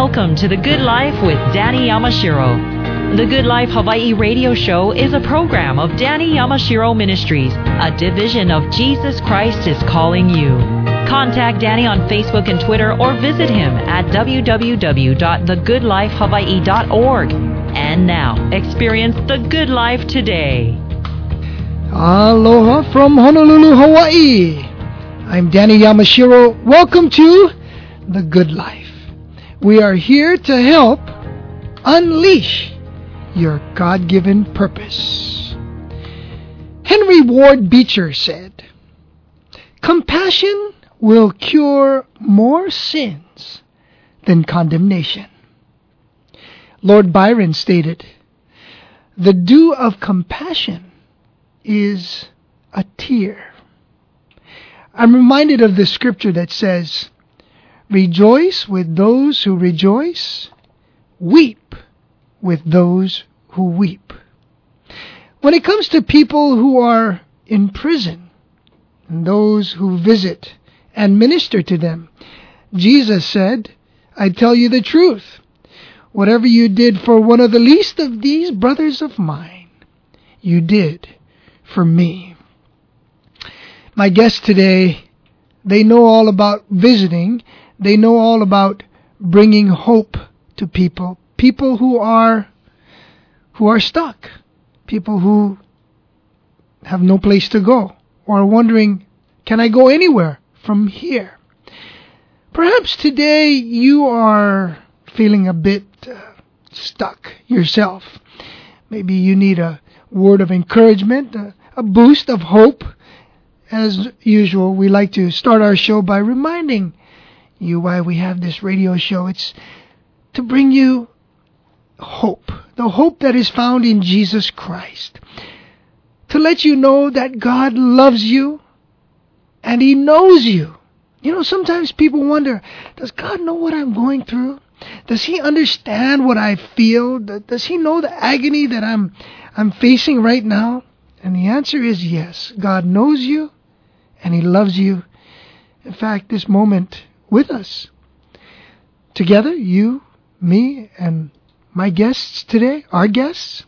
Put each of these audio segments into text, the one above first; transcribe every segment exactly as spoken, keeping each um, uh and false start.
Welcome to The Good Life with Danny Yamashiro. The Good Life Hawaii radio show is a program of Danny Yamashiro Ministries, a division of Jesus Christ is Calling You. Contact Danny on Facebook and Twitter or visit him at w w w dot the good life hawaii dot org. And now, experience the good life today. Aloha from Honolulu, Hawaii. I'm Danny Yamashiro. Welcome to The Good Life. We are here to help unleash your God-given purpose. Henry Ward Beecher said, "Compassion will cure more sins than condemnation." Lord Byron stated, "The dew of compassion is a tear." I'm reminded of the scripture that says, "Rejoice with those who rejoice, weep with those who weep." When it comes to people who are in prison and those who visit and minister to them, Jesus said, "I tell you the truth, whatever you did for one of the least of these brothers of mine, you did for me." My guests today, they know all about visiting. They know all about bringing hope to people. People who are who are stuck. People who have no place to go or are wondering, can I go anywhere from here? Perhaps today you are feeling a bit uh, stuck yourself. Maybe you need a word of encouragement, a, a boost of hope. As usual, we like to start our show by reminding you why we have this radio show. It's to bring you hope, the hope that is found in Jesus Christ. To let you know that God loves you and He knows you. You know, sometimes people wonder, does God know what I'm going through? Does He understand what I feel? Does He know the agony that I'm I'm facing right now? And the answer is yes. God knows you and He loves you. In fact, this moment with us, together, you, me, and my guests today, our guests,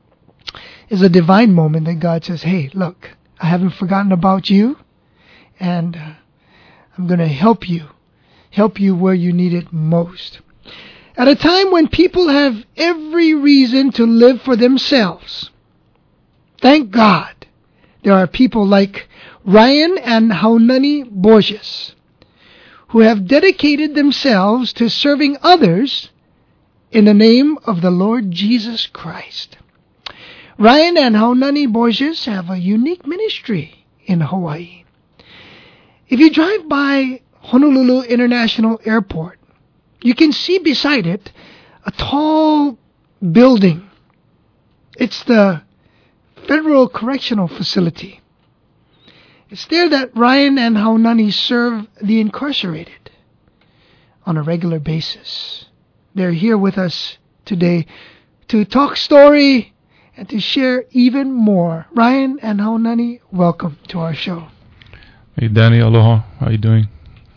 is a divine moment that God says, hey, look, I haven't forgotten about you, and uh, I'm going to help you, help you where you need it most. At a time when people have every reason to live for themselves, thank God there are people like Ryan and Haunani Borges who have dedicated themselves to serving others in the name of the Lord Jesus Christ. Ryan and Haunani Borges have a unique ministry in Hawaii. If you drive by Honolulu International Airport, you can see beside it a tall building. It's the Federal Correctional Facility. It's there that Ryan and Haunani serve the incarcerated on a regular basis. They're here with us today to talk story and to share even more. Ryan and Haunani, welcome to our show. Hey, Danny, aloha. How you doing?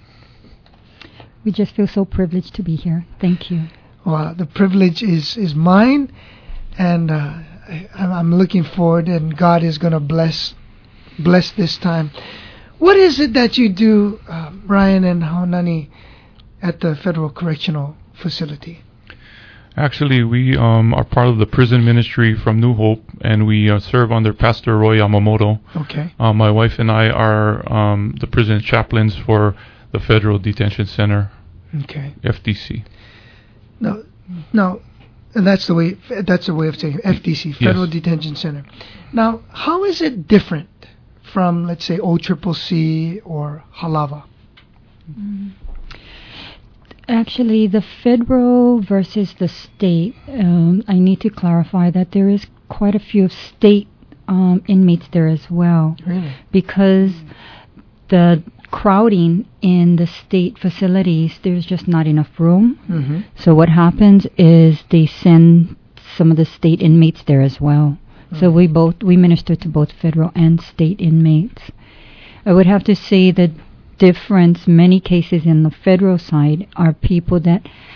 We just feel so privileged to be here. Thank you. Well, the privilege is, is mine, and uh, I, I'm looking forward, and God is going to bless bless this time. What is it that you do, uh, Ryan and Haunani, at the Federal Correctional Facility? Actually, we um, are part of the prison ministry from New Hope, and we uh, serve under Pastor Roy Yamamoto. Okay. Uh, my wife and I are um, the prison chaplains for the Federal Detention Center, okay, F D C. No, no, that's the way. That's the way of saying it, F D C, Federal Yes. Detention Center. Now, how is it different from, let's say, O C C C or Halava? Mm. Actually, the federal versus the state, um, I need to clarify that there is quite a few state um, inmates there as well. Really? Because the crowding in the state facilities, there's just not enough room. Mm-hmm. So what happens is they send some of the state inmates there as well. Mm-hmm. So we both we minister to both federal and state inmates. I would have to say the difference, many cases in the federal side, are people that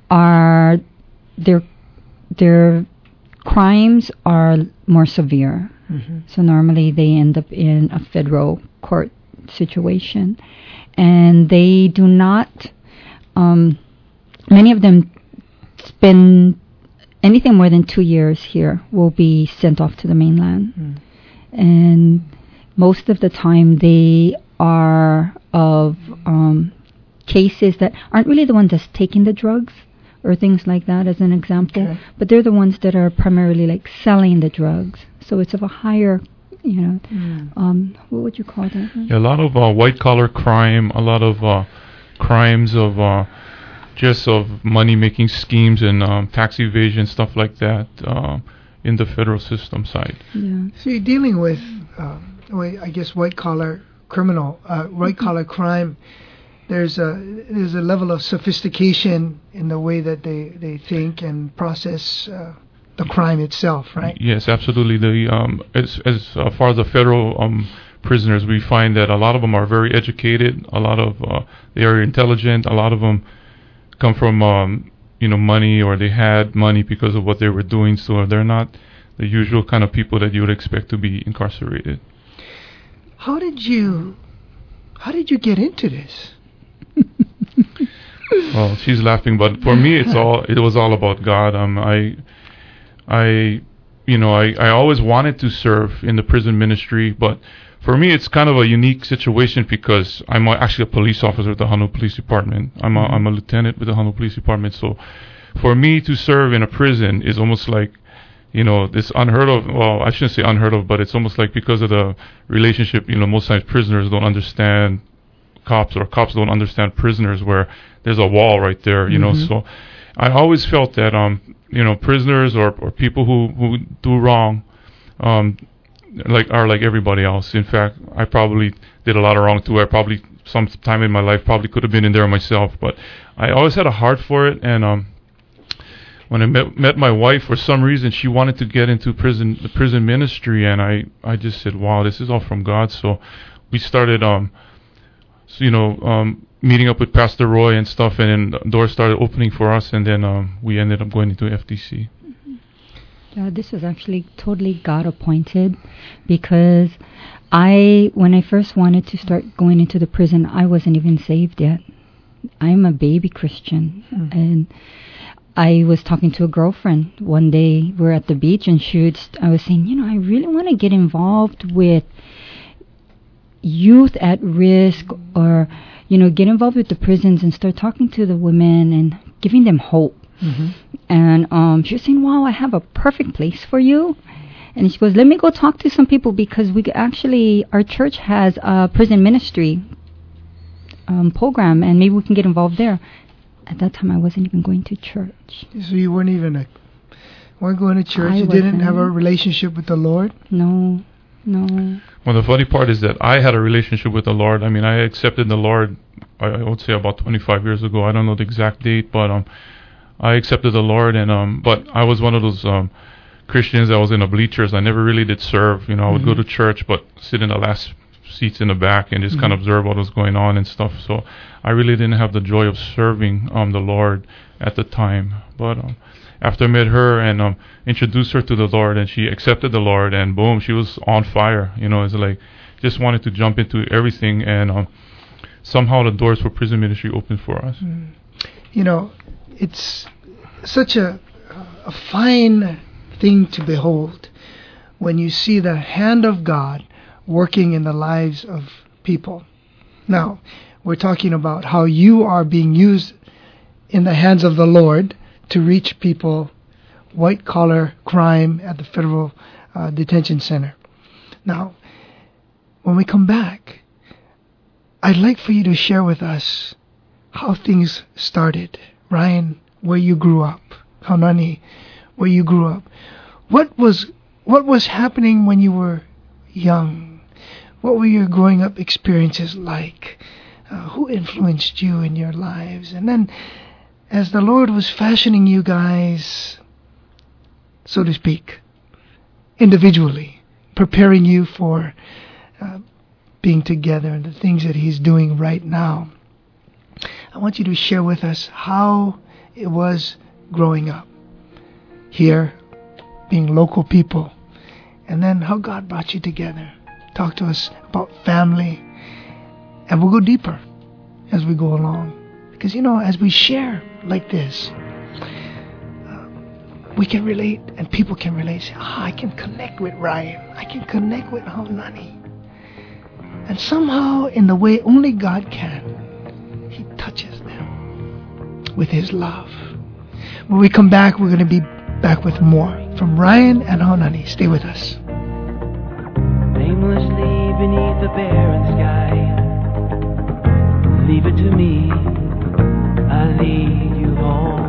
are their their crimes are more severe. Mm-hmm. So normally they end up in a federal court situation, and they do not. Um, many of them spend anything more than two years here will be sent off to the mainland, mm. and most of the time they are of um, cases that aren't really the ones that's taking the drugs or things like that, as an example, okay. but they're the ones that are primarily like selling the drugs. So it's of a higher, you know, mm. um, what would you call that? Yeah, a lot of uh, white collar crime, a lot of uh, crimes of uh, just of money making schemes and um, tax evasion, stuff like that, uh, in the federal system side. Yeah. So you're dealing with, uh, I guess, white collar criminal, uh, white collar mm-hmm. crime. There's a there's a level of sophistication in the way that they, they think and process uh, the crime itself, right? Yes, absolutely. The um, as as uh, far as the federal um, prisoners, we find that a lot of them are very educated. A lot of uh, they are intelligent. A lot of them come from um, you know money, or they had money because of what they were doing. So they're not the usual kind of people that you would expect to be incarcerated. How did you how did you get into this? Well, she's laughing, but for me, it's all it was all about God. Um, I, I, you know, I, I always wanted to serve in the prison ministry, but for me, it's kind of a unique situation because I'm a, actually a police officer with the Honolulu Police Department. I'm a, I'm a lieutenant with the Honolulu Police Department. So, for me to serve in a prison is almost like, you know, this unheard of. Well, I shouldn't say unheard of, but it's almost like because of the relationship. You know, most times prisoners don't understand cops, or cops don't understand prisoners, where there's a wall right there, you mm-hmm. know. So I always felt that um you know prisoners or, or people who, who do wrong um like are like everybody else. In fact, I probably did a lot of wrong too. I probably some time in my life probably could have been in there myself, but I always had a heart for it. And um when I met, met my wife, for some reason she wanted to get into prison the prison ministry, and I I just said, wow, this is all from God. So we started um So, you know, um, meeting up with Pastor Roy and stuff, and then doors started opening for us, and then um, we ended up going into F D C. Mm-hmm. Yeah, this was actually totally God appointed, because I, when I first wanted to start going into the prison, I wasn't even saved yet. I'm a baby Christian, mm-hmm. and I was talking to a girlfriend one day. We were at the beach, and she would, I was saying, you know, I really want to get involved with youth at risk, or you know, get involved with the prisons and start talking to the women and giving them hope. Mm-hmm. And um, she was saying, wow, I have a perfect place for you. And she goes, let me go talk to some people, because we actually, our church has a prison ministry um, program, and maybe we can get involved there. At that time, I wasn't even going to church. So you weren't even a, weren't going to church? I you wasn't. Didn't have a relationship with the Lord? No. No. Well, the funny part is that I had a relationship with the Lord. I mean, I accepted the Lord, I, I would say about twenty-five years ago. I don't know the exact date, but um, I accepted the Lord, and um, but I was one of those um, Christians that was in the bleachers. I never really did serve. You know, I would mm-hmm. go to church, but sit in the last seats in the back and just mm-hmm. kind of observe what was going on and stuff. So I really didn't have the joy of serving um the Lord at the time. But um, after I met her and um, introduced her to the Lord, and she accepted the Lord, and boom, she was on fire. You know, it's like just wanted to jump into everything, and um, somehow the doors for prison ministry opened for us. Mm. You know, it's such a a fine thing to behold when you see the hand of God working in the lives of people. Now, we're talking about how you are being used in the hands of the Lord to reach people, white-collar crime at the Federal uh, Detention Center. Now, when we come back, I'd like for you to share with us how things started. Ryan, where you grew up. Kaunani, where you grew up. What was what was happening when you were young? What were your growing up experiences like? Uh, who influenced you in your lives? And then, as the Lord was fashioning you guys, so to speak, individually, preparing you for uh, being together and the things that He's doing right now, I want you to share with us how it was growing up here, being local people, and then how God brought you together. Talk to us about family, and we'll go deeper as we go along. Because, you know, as we share like this, uh, we can relate, and people can relate. Say, ah, I can connect with Ryan. I can connect with Haunani. And somehow, in the way only God can, He touches them with His love. When we come back, we're going to be back with more from Ryan and Haunani. Stay with us. Aimlessly beneath the barren sky, leave it to me, I lead you home.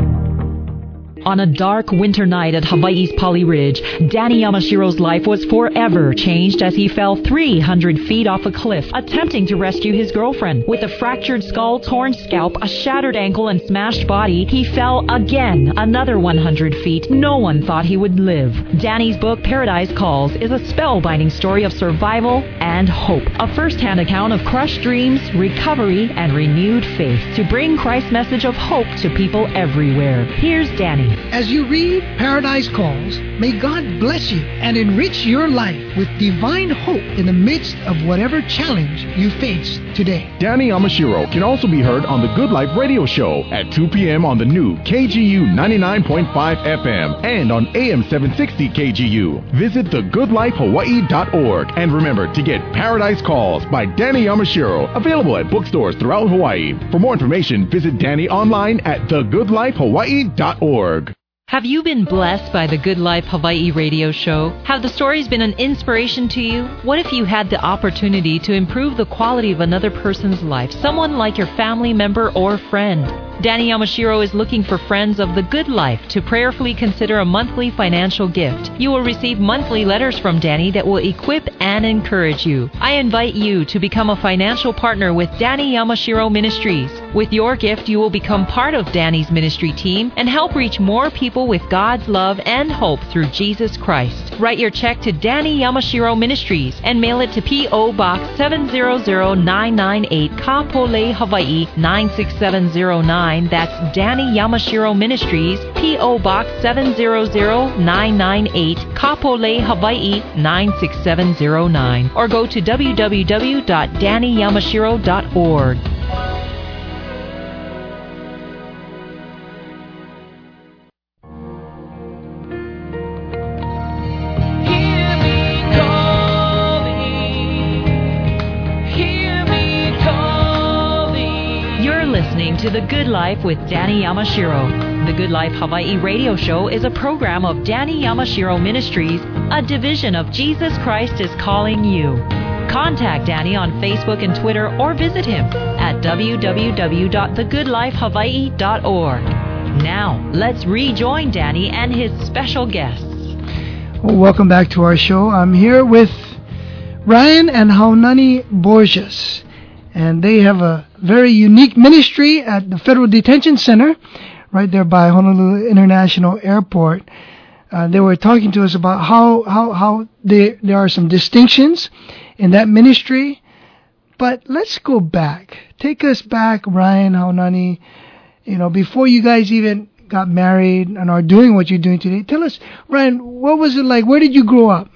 On a dark winter night at Hawaii's Pali Ridge, Danny Yamashiro's life was forever changed as he fell three hundred feet off a cliff, attempting to rescue his girlfriend. With a fractured skull, torn scalp, a shattered ankle, and smashed body, he fell again another one hundred feet. No one thought he would live. Danny's book, Paradise Calls, is a spellbinding story of survival and hope. A first-hand account of crushed dreams, recovery, and renewed faith to bring Christ's message of hope to people everywhere. Here's Danny. As you read Paradise Calls, may God bless you and enrich your life with divine hope in the midst of whatever challenge you face today. Danny Yamashiro can also be heard on the Good Life Radio Show at two p.m. on the new K G U ninety-nine point five F M and on A M seven sixty K G U. Visit the good life hawaii dot org and remember to get Paradise Calls by Danny Yamashiro, available at bookstores throughout Hawaii. For more information, visit Danny online at the good life hawaii dot org. Have you been blessed by the Good Life Hawaii radio show? Have the stories been an inspiration to you? What if you had the opportunity to improve the quality of another person's life, someone like your family member or friend? Danny Yamashiro is looking for friends of the good life to prayerfully consider a monthly financial gift. You will receive monthly letters from Danny that will equip and encourage you. I invite you to become a financial partner with Danny Yamashiro Ministries. With your gift, you will become part of Danny's ministry team and help reach more people with God's love and hope through Jesus Christ. Write your check to Danny Yamashiro Ministries and mail it to P O Box seven zero zero nine nine eight, Kapolei, Hawaii nine six seven zero nine. That's Danny Yamashiro Ministries, P O Box seven zero zero nine nine eight, Kapolei, Hawaii nine six seven zero nine. Or go to w w w dot danny yamashiro dot org. To The Good Life with Danny Yamashiro. The Good Life Hawaii radio show is a program of Danny Yamashiro Ministries, a division of Jesus Christ is Calling You. Contact Danny on Facebook and Twitter or visit him at w w w dot the good life hawaii dot org. Now, let's rejoin Danny and his special guests. Well, welcome back to our show. I'm here with Ryan and Haunani Borges. And they have a very unique ministry at the Federal Detention Center right there by Honolulu International Airport. Uh, they were talking to us about how, how, how they, there are some distinctions in that ministry. But let's go back. Take us back, Ryan, Haunani, you know, before you guys even got married and are doing what you're doing today. Tell us, Ryan, what was it like? Where did you grow up?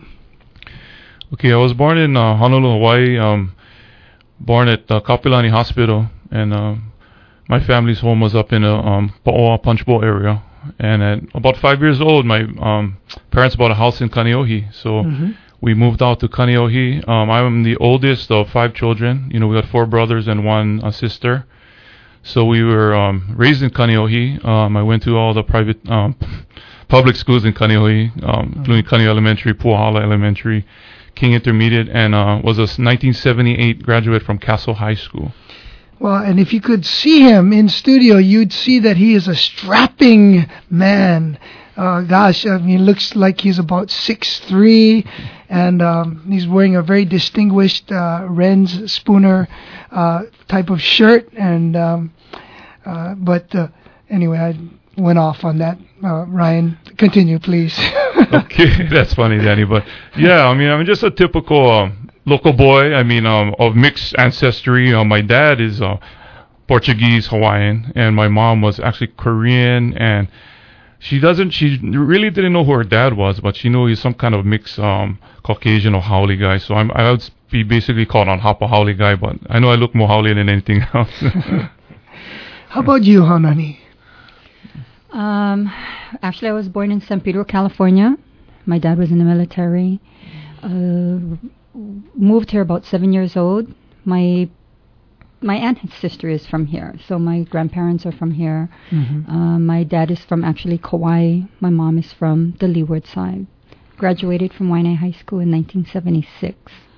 Okay, I was born in uh, Honolulu, Hawaii. Um, Born at uh, Kapilani Hospital, and uh, my family's home was up in the um, Paoa Punch Bowl area. And at about five years old, my um, parents bought a house in Kaneohe, so mm-hmm. we moved out to Kaneohe. Um, I'm the oldest of five children. You know, we got four brothers and one uh, sister. So we were um, raised in Kaneohe. Um, I went to all the private um, public schools in Kaneohe, um, including Kaneohe Elementary, Puahala Elementary, King Intermediate, and uh, was a nineteen seventy-eight graduate from Castle High School. Well, and if you could see him in studio, you'd see that he is a strapping man. Uh, gosh, I mean, looks like he's about six three, and um, he's wearing a very distinguished uh, Renz Spooner uh, type of shirt. And um, uh, but uh, anyway, I went off on that. Uh, Ryan, continue, please. Okay, that's funny, Danny. But yeah, I mean, I'm just a typical um, local boy. I mean, um, of mixed ancestry. Uh, my dad is uh, Portuguese, Hawaiian, and my mom was actually Korean, and she doesn't, she really didn't know who her dad was, but she knew he's some kind of mixed um, Caucasian or haole guy. So I'm, I would be basically called on Hapa haole guy, but I know I look more haole than anything else. How about you, Hanani? Um, actually, I was born in San Pedro, California. My dad was in the military. Uh, moved here about seven years old. My my aunt and sister is from here, so my grandparents are from here. Mm-hmm. Uh, my dad is from actually Kauai. My mom is from the Leeward side. Graduated from Waianae High School in nineteen seventy-six,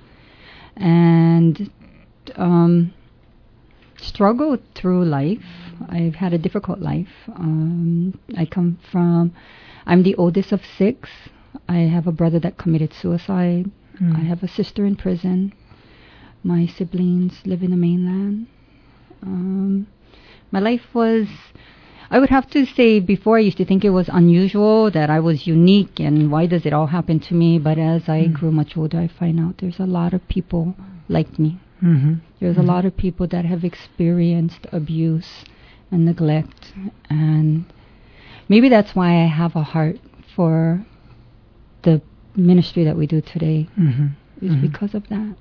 and um, struggled through life. I've had a difficult life. Um, I come from, I'm the oldest of six. I have a brother that committed suicide. Mm. I have a sister in prison. My siblings live in the mainland. Um, my life was, I would have to say, before I used to think it was unusual, that I was unique, and why does it all happen to me? But as I mm. grew much older, I find out there's a lot of people like me. Mm-hmm. There's mm-hmm. a lot of people that have experienced abuse and neglect, and maybe that's why I have a heart for the ministry that we do today. Mm-hmm. Is mm-hmm. because of that.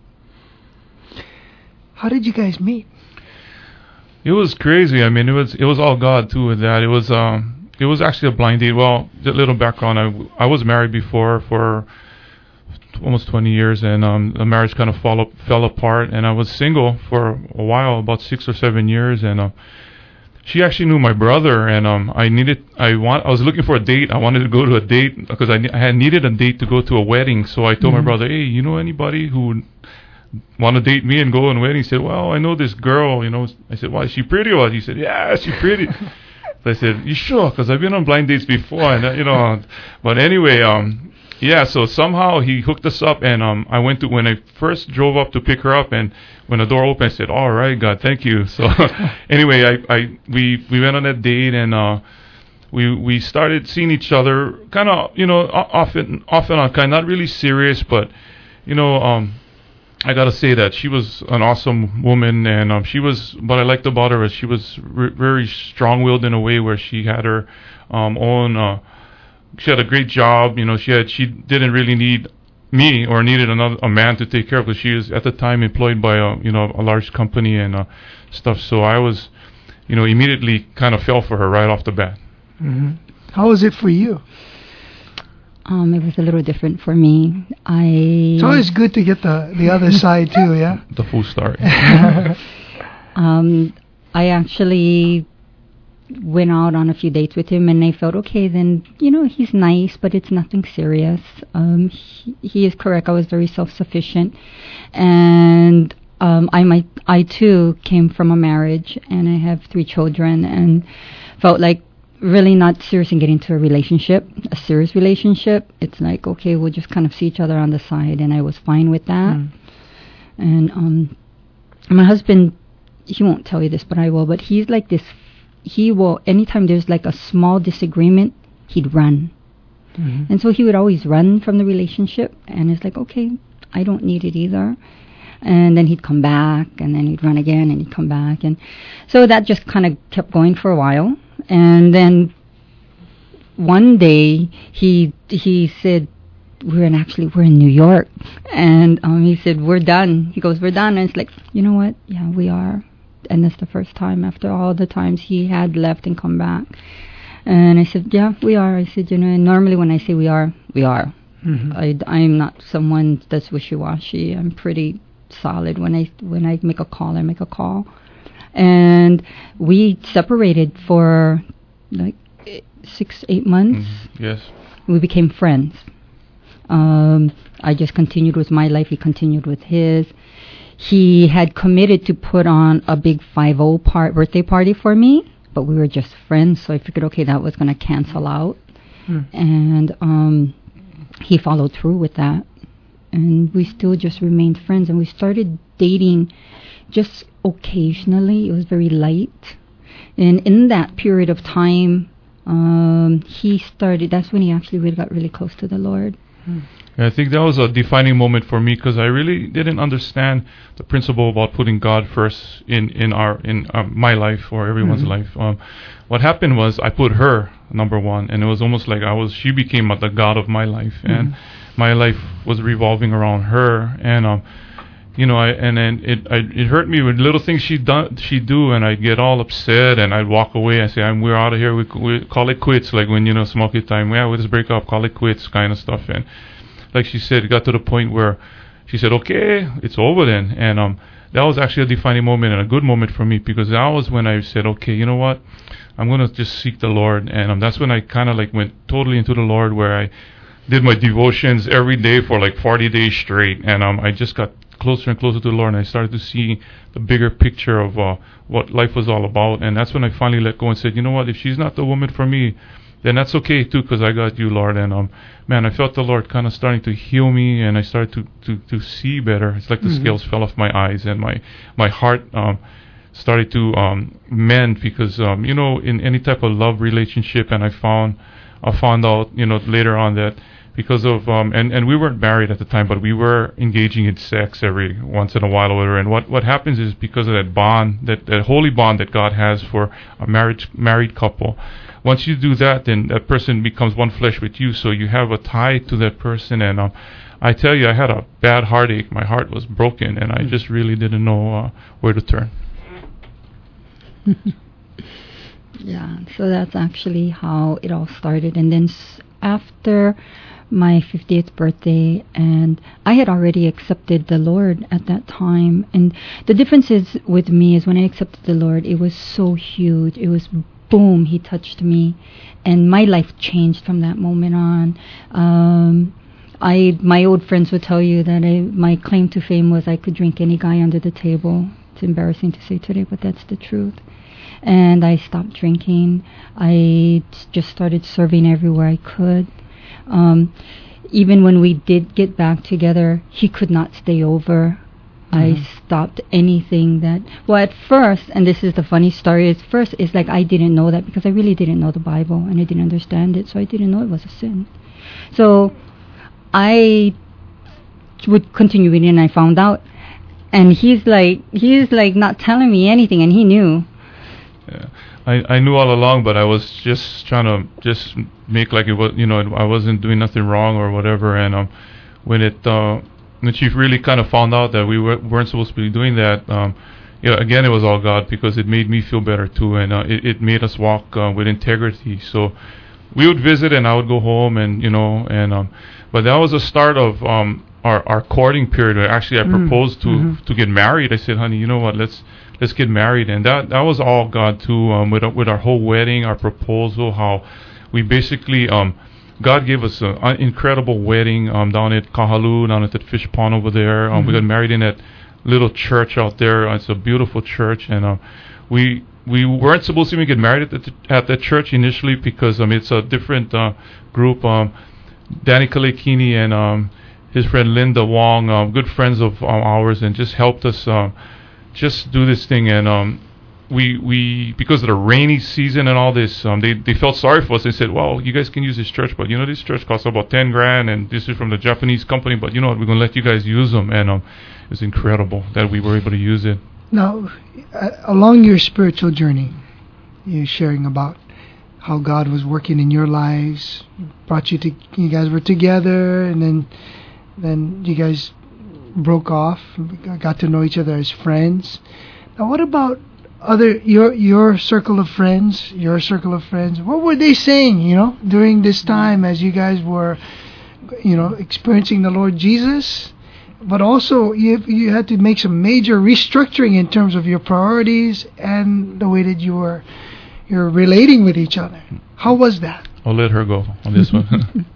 How did you guys meet? It was crazy. I mean, it was it was all God too with that. It was um it was actually a blind date. Well, a little background. I I was married before for almost twenty years, and um the marriage kind of fall up, fell apart, and I was single for a while, about six or seven years, and uh, she actually knew my brother, and um I needed I want I was looking for a date. I wanted to go to a date because I, ne- I had needed a date to go to a wedding. So I told mm-hmm. my brother, hey, you know anybody who would want to date me and go on a wedding? He said, well, I know this girl, you know. I said, why, is she pretty? Or he said, yeah, she's pretty. So I said, you sure? Because I've been on blind dates before, and uh, you know. But anyway, um yeah, so somehow he hooked us up, and um I went to, when I first drove up to pick her up, and when the door opened, I said, all right, God, thank you. So anyway, I, I we we went on that date, and uh we we started seeing each other kind of, you know, often often on kind, not really serious, but you know, um I gotta say that she was an awesome woman, and um she was, what I liked about her is she was re- very strong-willed in a way where she had her um own uh she had a great job. You know, she had she didn't really need me or needed another a man to take care of, because she was at the time employed by a you know a large company and uh, stuff. So I was, you know, immediately kind of fell for her right off the bat. Mm-hmm. How was it for you? Um, it was a little different for me. I. It's always good to get the the other side too, yeah. The full story. um, I actually went out on a few dates with him, and I felt, okay, then, you know, he's nice, but it's nothing serious. Um, he, he is correct. I was very self-sufficient, and um, I might, I too came from a marriage, and I have three children, and felt like really not serious in getting into a relationship, a serious relationship. It's like, okay, we'll just kind of see each other on the side, and I was fine with that. Mm. And um, my husband, he won't tell you this, but I will, but he's like this. He will, anytime there's like a small disagreement, he'd run. Mm-hmm. And so he would always run from the relationship. And it's like, okay, I don't need it either. And then he'd come back, and then he'd run again, and he'd come back. And so that just kind of kept going for a while. And then one day he he said, we're in actually, we're in New York. And um, he said, we're done. He goes, we're done. And it's like, you know what? Yeah, we are. And that's the first time after all the times he had left and come back. And I said, yeah, we are. I said, you know, and normally when I say we are, we are. Mm-hmm. I, I'm not someone that's wishy-washy. I'm pretty solid. When I when I make a call, I make a call. And we separated for like six, eight months. Mm-hmm. Yes. We became friends. Um, I just continued with my life. He continued with his. He had committed to put on a big five oh part birthday party for me, but we were just friends, so I figured, okay, that was going to cancel out. Hmm. And um, he followed through with that, and we still just remained friends. And we started dating just occasionally. It was very light. And in that period of time, um, he started, that's when he actually really got really close to the Lord. And I think that was a defining moment for me because I really didn't understand the principle about putting God first in in our in um, my life or everyone's Mhm. life. Um, what happened was I put her number one, and it was almost like I was. She became uh, the God of my life, and Mhm. my life was revolving around her. And um, you know, I and then it I, it hurt me with little things she done she do, and I'd get all upset, and I'd walk away and say, "I'm we're out of here. We, we call it quits." Like when you know smoky time, yeah, we just break up, call it quits, kind of stuff. And like she said, it got to the point where she said, "Okay, it's over then." And um, that was actually a defining moment and a good moment for me because that was when I said, "Okay, you know what? I'm gonna just seek the Lord." And um, that's when I kind of like went totally into the Lord, where I did my devotions every day for like forty days straight, and um, I just got closer and closer to the Lord, and I started to see the bigger picture of uh, what life was all about. And that's when I finally let go and said, "You know what? If she's not the woman for me, then that's okay too, because I got you, Lord." And um, man, I felt the Lord kind of starting to heal me, and I started to to, to see better. It's like the Mhm. scales fell off my eyes, and my my heart um, started to um, mend because um, you know, in any type of love relationship, and I found I found out you know later on that because of um, and and we weren't married at the time, but we were engaging in sex every once in a while or whatever. And what what happens is because of that bond, that that holy bond that God has for a married married couple. Once you do that, then that person becomes one flesh with you, so you have a tie to that person. And um, I tell you, I had a bad heartache. My heart was broken, and I just really didn't know uh, where to turn. Yeah, so that's actually how it all started. And then s- after my fiftieth birthday, and I had already accepted the Lord at that time. And the difference is with me is when I accepted the Lord, it was so huge. It was boom, he touched me, and my life changed from that moment on. Um, I my old friends would tell you that I, my claim to fame was I could drink any guy under the table. It's embarrassing to say today, but that's the truth. And I stopped drinking. I t- just started serving everywhere I could. Um, even when we did get back together, he could not stay over. I stopped anything that, well, at first, and this is the funny story, at first, it's like I didn't know that because I really didn't know the Bible and I didn't understand it, so I didn't know it was a sin. So I would continue reading, and I found out, and he's like, he's like not telling me anything, and he knew. Yeah. I, I knew all along, but I was just trying to just make like it was, you know, I wasn't doing nothing wrong or whatever. And um, when it, uh, when she really kind of found out that we were, weren't supposed to be doing that, um, you know, again, it was all God because it made me feel better too, and uh, it, it made us walk uh, with integrity. So we would visit, and I would go home, and you know, and um, but that was the start of um our our courting period. Where actually, I Mm. proposed to Mhm. to get married. I said, "Honey, you know what? Let's." Let's get married," and that that was all God too. Um, with our, with our whole wedding, our proposal, how we basically um, God gave us an incredible wedding um, down at Kahalu, down at that fish pond over there. Um, Mhm. We got married in that little church out there. Uh, it's a beautiful church, and um, we we weren't supposed to even get married at the, at that church initially because um, it's a different uh, group. Um, Danny Kalekini and um, his friend Linda Wong, um, good friends of um, ours, and just helped us. Um, just do this thing, and um we we because of the rainy season and all this, um they they felt sorry for us. They said, "Well, you guys can use this church, but you know this church costs about ten grand, and this is from the Japanese company, but you know what, we're gonna let you guys use them." And um it was incredible that we were able to use it. Now, uh, along your spiritual journey, you're sharing about how God was working in your lives, brought you to, you guys were together, and then then you guys broke off, got to know each other as friends. Now, what about other your your circle of friends, your circle of friends? What were they saying, you know, during this time as you guys were, you know, experiencing the Lord Jesus? But also, you you had to make some major restructuring in terms of your priorities and the way that you were you're relating with each other. How was that? I'll let her go on this one.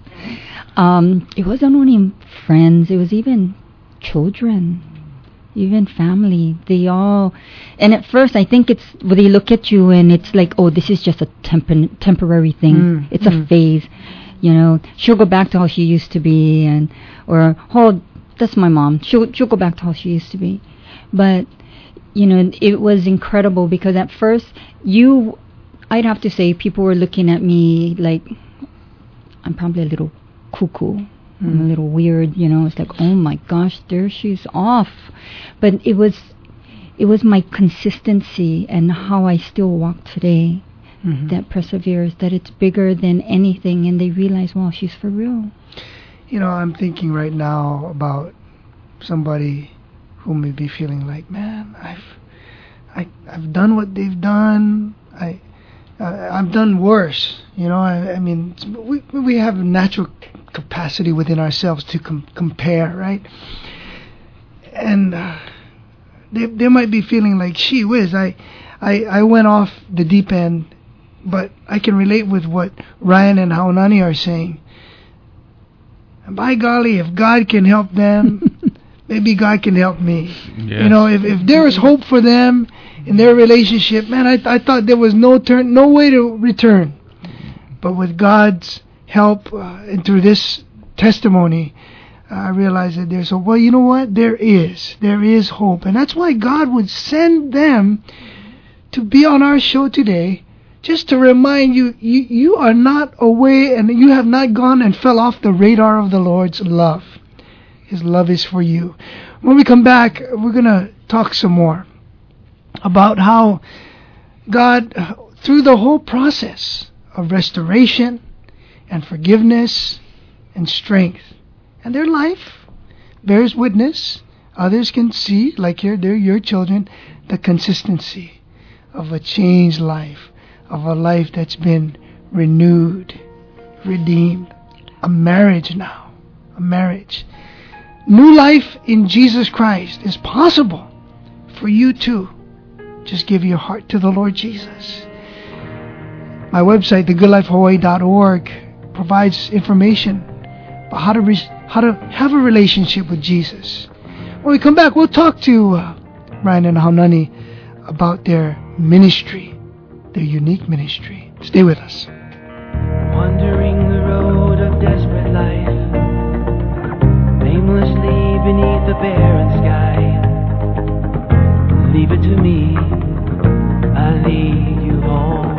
Um, it wasn't only friends; it was even children, even family. They all, and at first I think it's well, they look at you and it's like, oh, this is just a temp- temporary thing. Mm, it's mm. a phase. You know, she'll go back to how she used to be, and or oh, that's my mom. She'll she'll go back to how she used to be. But you know, it was incredible because at first you, I'd have to say, people were looking at me like I'm probably a little cuckoo. I'm a little weird, you know. It's like, oh my gosh, there she's off. But it was, it was my consistency and how I still walk today mm-hmm. that perseveres, that it's bigger than anything, and they realize, wow, she's for real. You know, I'm thinking right now about somebody who may be feeling like, man, I've, I, I've done what they've done. I, uh, I've done worse. You know, I, I mean, we we have a natural capacity within ourselves to com- compare, right? And uh, they they might be feeling like, gee whiz, I, I I went off the deep end, but I can relate with what Ryan and Haunani are saying. And by golly, if God can help them, maybe God can help me. Yes. You know, if if there is hope for them in their relationship, man, I I thought there was no turn, no way to return. But with God's help uh, and through this testimony, uh, I realized that there's hope. Well, you know what? There is. There is hope. And that's why God would send them to be on our show today, just to remind you, you, you are not away and you have not gone and fell off the radar of the Lord's love. His love is for you. When we come back, we're going to talk some more about how God, through the whole process of restoration and forgiveness and strength, and their life bears witness. Others can see, like here, they're your children, the consistency of a changed life, of a life that's been renewed, redeemed, a marriage now, a marriage. New life in Jesus Christ is possible for you too. Just give your heart to the Lord Jesus. My website, the good life hawaii dot org, provides information about how to re- how to have a relationship with Jesus. When we come back, we'll talk to uh, Ryan and Haunani about their ministry, their unique ministry. Stay with us. Wandering the road of desperate life, aimlessly beneath the barren sky. Leave it to me, I'll lead you home.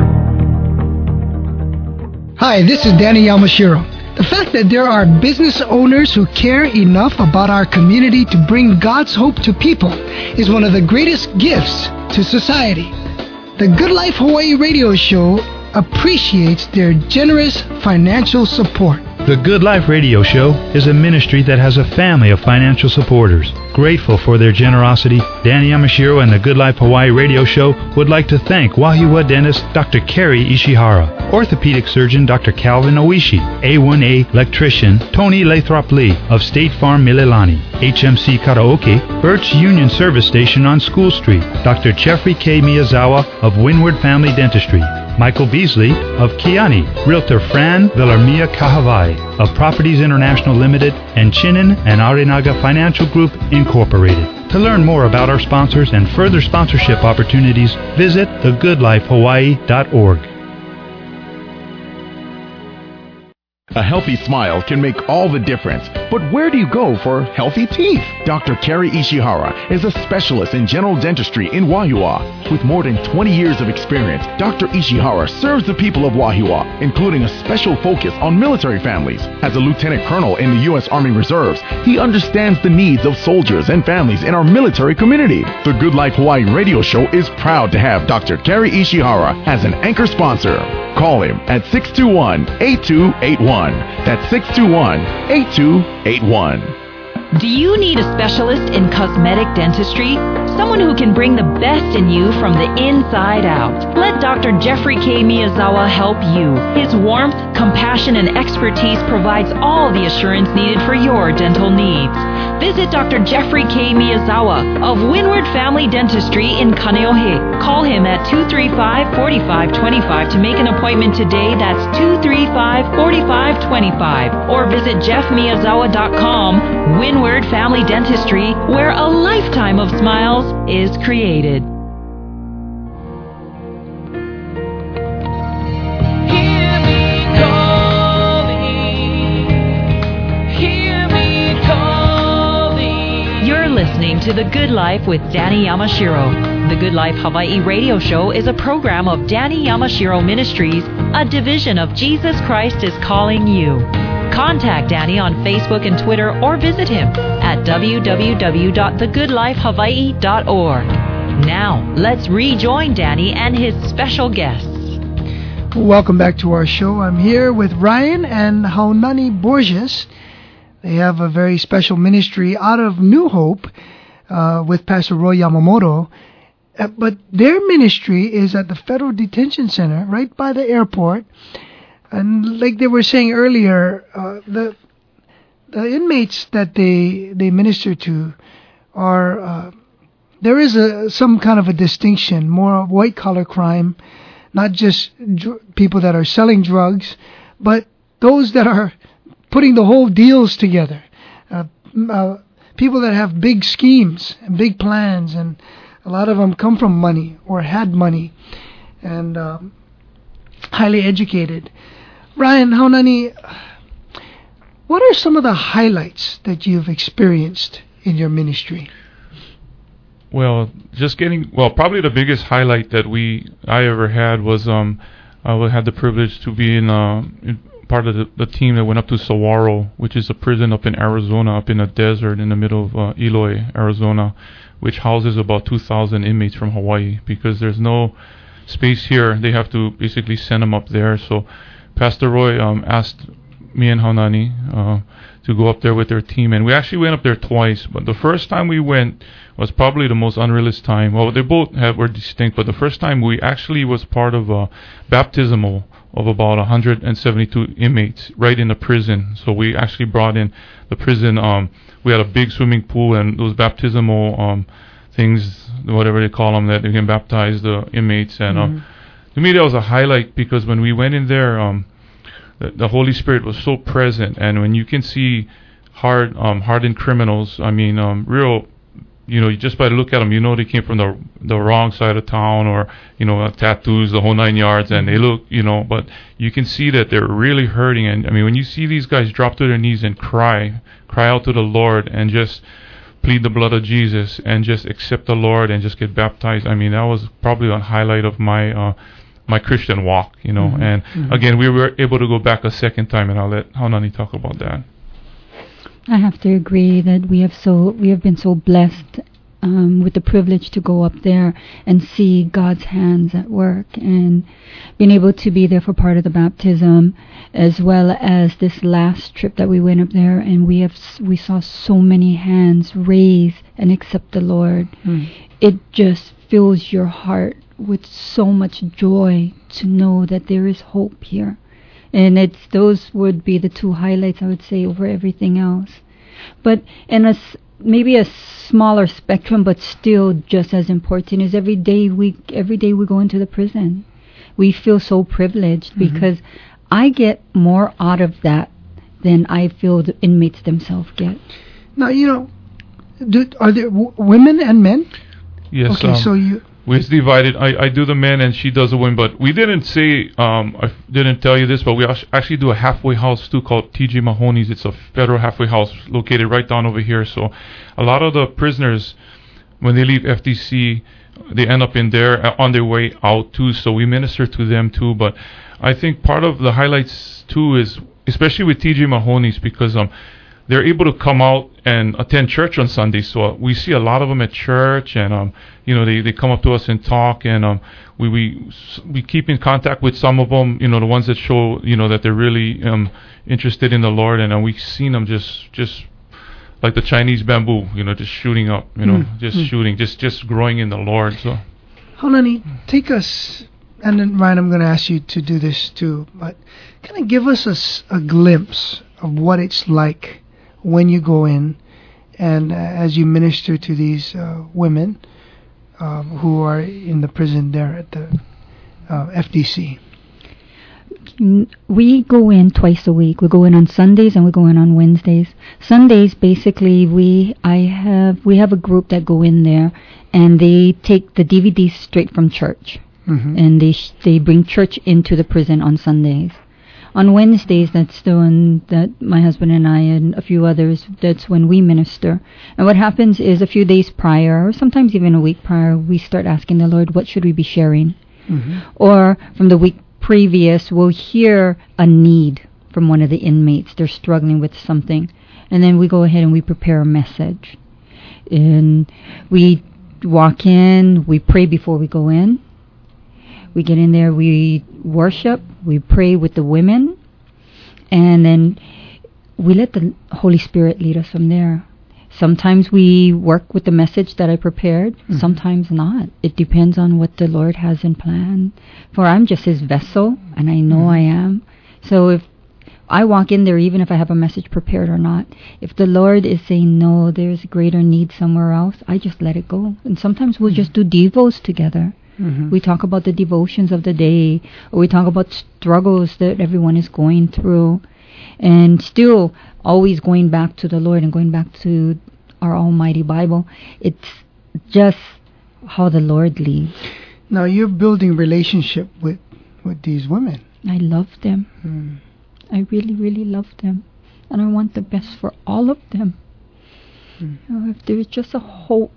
Hi, this is Danny Yamashiro. The fact that there are business owners who care enough about our community to bring God's hope to people is one of the greatest gifts to society. The Good Life Hawaii radio show appreciates their generous financial support. The Good Life Radio Show is a ministry that has a family of financial supporters. Grateful for their generosity, Danny Yamashiro and the Good Life Hawaii Radio Show would like to thank Wahiawa dentist Doctor Kerry Ishihara, orthopedic surgeon Doctor Calvin Oishi, A one A electrician Tony Lathrop Lee of State Farm Mililani, H M C Karaoke, Birch Union Service Station on School Street, Doctor Jeffrey K. Miyazawa of Windward Family Dentistry, Michael Beasley of Kiani, Realtor Fran Villarmia Kahavai of Properties International Limited, and Chinen and Arinaga Financial Group Incorporated. To learn more about our sponsors and further sponsorship opportunities, visit the good life hawaii dot org. A healthy smile can make all the difference. But where do you go for healthy teeth? Doctor Kerry Ishihara is a specialist in general dentistry in Wahiawa. With more than twenty years of experience, Doctor Ishihara serves the people of Wahiawa, including a special focus on military families. As a lieutenant colonel in the U S Army Reserves, he understands the needs of soldiers and families in our military community. The Good Life Hawaii radio show is proud to have Doctor Kerry Ishihara as an anchor sponsor. Call him at six two one, eight two eight one. That's six two one, eight two eight one. Do you need a specialist in cosmetic dentistry? Someone who can bring the best in you from the inside out. Let Doctor Jeffrey K. Miyazawa help you. His warmth, compassion, and expertise provides all the assurance needed for your dental needs. Visit Doctor Jeffrey K. Miyazawa of Windward Family Dentistry in Kaneohe. Call him at two three five, four five two five to make an appointment today. That's two three five, four five two five. Or visit jeff miyazawa dot com. Windward Family Dentistry, where a lifetime of smiles is created. Hear me calling, hear me calling. You're listening to The Good Life with Danny Yamashiro. The Good Life Hawaii radio show is a program of Danny Yamashiro Ministries, a division of Jesus Christ is Calling You. Contact Danny on Facebook and Twitter or visit him at w w w dot the good life hawaii dot org. Now, let's rejoin Danny and his special guests. Welcome back to our show. I'm here with Ryan and Haunani Borges. They have a very special ministry out of New Hope uh, with Pastor Roy Yamamoto. Uh, but their ministry is at the Federal Detention Center right by the airport. And like they were saying earlier, uh, the the inmates that they they minister to are, uh, there is a some kind of a distinction, more of white-collar crime, not just dr- people that are selling drugs, but those that are putting the whole deals together. Uh, uh, people that have big schemes and big plans, and a lot of them come from money or had money and um, highly educated. Ryan, Haunani, what are some of the highlights that you've experienced in your ministry? Well, just getting, well, probably the biggest highlight that we, I ever had was, um, I had the privilege to be in, uh, in part of the, the team that went up to Saguaro, which is a prison up in Arizona, up in a desert in the middle of uh, Eloy, Arizona, which houses about two thousand inmates from Hawaii, because there's no space here. They have to basically send them up there. So Pastor Roy um, asked me and Haunani uh, to go up there with their team, and we actually went up there twice. But the first time we went was probably the most unrealistic time. Well, they both have, were distinct, but the first time we actually was part of a baptismal of about one hundred seventy-two inmates right in the prison. So we actually brought in the prison. Um, we had a big swimming pool and those baptismal um, things, whatever they call them, that they can baptize the inmates. And mm-hmm. uh, to me, that was a highlight, because when we went in there, um, the, the Holy Spirit was so present. And when you can see hard, um, hardened criminals, I mean, um, real, you know, just by the look at them, you know they came from the the wrong side of town, or, you know, uh, tattoos, the whole nine yards, and they look, you know, but you can see that they're really hurting. And I mean, when you see these guys drop to their knees and cry, cry out to the Lord and just plead the blood of Jesus and just accept the Lord and just get baptized, I mean, that was probably a highlight of my uh, my Christian walk, you know. Mm-hmm. And mm-hmm. again, we were able to go back a second time, and I'll let Haunani talk about that. I have to agree that we have so we have been so blessed um, with the privilege to go up there and see God's hands at work, and being able to be there for part of the baptism, as well as this last trip that we went up there, and we have we saw so many hands raise and accept the Lord. Mm. It just fills your heart with so much joy to know that there is hope here. And it's those would be the two highlights, I would say, over everything else. But in a maybe a smaller spectrum, but still just as important, is every day we every day we go into the prison, we feel so privileged, mm-hmm. because I get more out of that than I feel the inmates themselves get. Now, you know, do, are there w- women and men? Yes. Okay, um, so you. It's divided. I, I do the men and she does the women, but we didn't say, um, I f- didn't tell you this, but we actually do a halfway house too called T J Mahoney's. It's a federal halfway house located right down over here. So a lot of the prisoners, when they leave F D C, they end up in there uh, on their way out too. So we minister to them too. But I think part of the highlights too is, especially with T J Mahoney's, because um, they're able to come out and attend church on Sundays. So uh, we see a lot of them at church, and um, you know, they, they come up to us and talk, and um, we we we keep in contact with some of them. You know, the ones that show, you know, that they're really um interested in the Lord, and uh, we've seen them just just like the Chinese bamboo, you know, just shooting up, you know, mm. just mm. shooting, just just growing in the Lord. So, Haunani, take us, and then Ryan, I'm going to ask you to do this too, but kind of give us a, a glimpse of what it's like when you go in and uh, as you minister to these uh, women uh, who are in the prison there at the uh, F D C. We go in twice a week. We go in on Sundays and we go in on Wednesdays. Sundays, basically, we I have we have a group that go in there, and they take the D V Ds straight from church, mm-hmm. and they sh- they bring church into the prison on Sundays. On Wednesdays, that's the one that my husband and I and a few others, that's when we minister. And what happens is a few days prior, or sometimes even a week prior, we start asking the Lord, what should we be sharing? Mm-hmm. Or from the week previous, we'll hear a need from one of the inmates. They're struggling with something. And then we go ahead and we prepare a message. And we walk in, we pray before we go in. We get in there, we worship, we pray with the women, and then we let the Holy Spirit lead us from there. Sometimes we work with the message that I prepared, mm-hmm. sometimes not. It depends on what the Lord has in plan. For I'm just His vessel, and I know mm-hmm. I am. So if I walk in there, even if I have a message prepared or not, if the Lord is saying, no, there's greater need somewhere else, I just let it go. And sometimes we'll mm-hmm. just do devos together. Mm-hmm. We talk about the devotions of the day, or we talk about struggles that everyone is going through, and still always going back to the Lord and going back to our Almighty Bible. It's just how the Lord leads. Now you're building relationship with, with these women. I love them. Mm. I really, really love them. And I want the best for all of them. Mm. You know, if there's just a hope,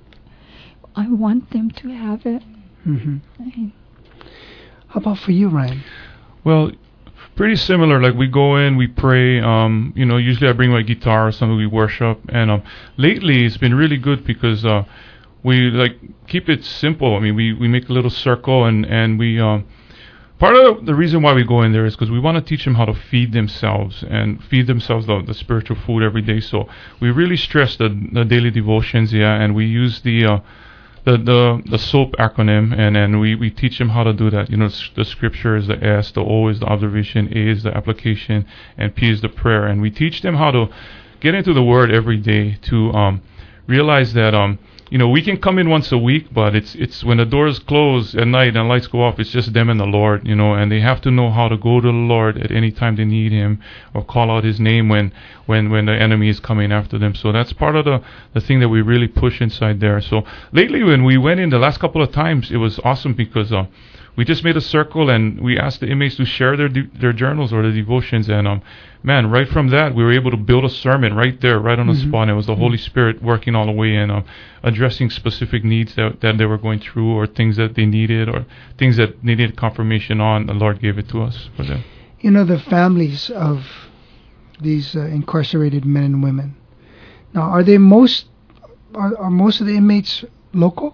I want them to have it. Mm-hmm. I, How about for you, Ryan? Well, pretty similar. Like we go in, we pray. Um, you know, usually I bring my guitar or something. We worship, and um, lately it's been really good because uh, we like keep it simple. I mean, we, we make a little circle, and and we um, part of the reason why we go in there is because we want to teach them how to feed themselves and feed themselves the, the spiritual food every day. So we really stress the the daily devotions, yeah, and we use the uh, The, the the SOAP acronym, and and we, we teach them how to do that. You know, the scripture is the S, the O is the observation, A is the application, and P is the prayer. And we teach them how to get into the Word every day to um, realize that um you know we can come in once a week, but it's it's when the doors close at night and lights go off, it's just them and the Lord. You know, and they have to know how to go to the Lord at any time they need Him, or call out His name when when when the enemy is coming after them. So that's part of the the thing that we really push inside there. So lately, when we went in the last couple of times, it was awesome because uh, we just made a circle and we asked the inmates to share their de- their journals or their devotions, and um man, right from that we were able to build a sermon right there, right on the mm-hmm. spot. And it was the Holy Spirit working all the way and um, addressing specific needs that that they were going through, or things that they needed, or things that needed confirmation on. The Lord gave it to us for them. You know, the families of these uh, incarcerated men and women. Now, are they most are, are most of the inmates local?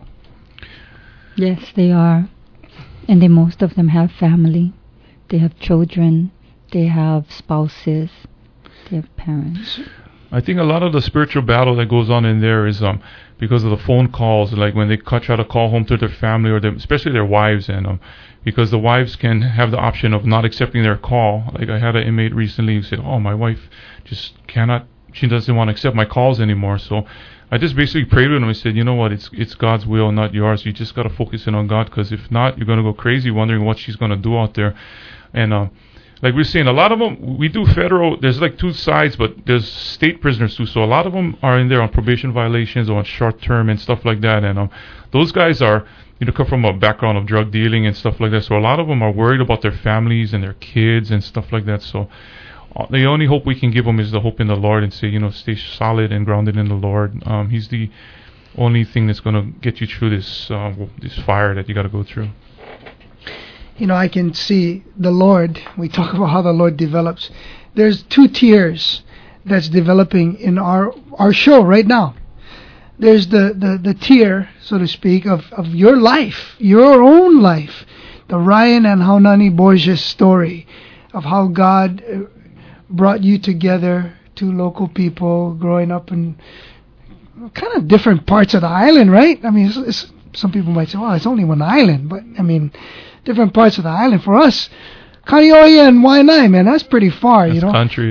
Yes, they are. And they, most of them have family. They have children. They have spouses. They have parents. I think a lot of the spiritual battle that goes on in there is um because of the phone calls, like when they cut, try to call home to their family, or their, especially their wives, and um because the wives can have the option of not accepting their call. Like I had an inmate recently who said, "Oh, my wife just cannot. She doesn't want to accept my calls anymore." So I just basically prayed with him and said, you know what, it's it's God's will, not yours. You just got to focus in on God, because if not, you're going to go crazy wondering what she's going to do out there. And uh, like we're saying, a lot of them, we do federal, there's like two sides, but there's state prisoners too. So a lot of them are in there on probation violations or on short term and stuff like that. And um, those guys are, you know, come from a background of drug dealing and stuff like that. So a lot of them are worried about their families and their kids and stuff like that. So the only hope we can give them is the hope in the Lord, and say, you know, stay solid and grounded in the Lord. Um, he's the only thing that's going to get you through this uh, this fire that you got to go through. You know, I can see the Lord. We talk about how the Lord develops. There's two tiers that's developing in our our show right now. There's the, the, the tier, so to speak, of, of your life, your own life. The Ryan and Haunani Borges story of how God brought you together, two local people growing up in kind of different parts of the island, right? I mean, it's, it's, some people might say, well, it's only one island, but I mean, different parts of the island. For us, Kaneohe and Waianae, man, that's pretty far, that's you know. Country.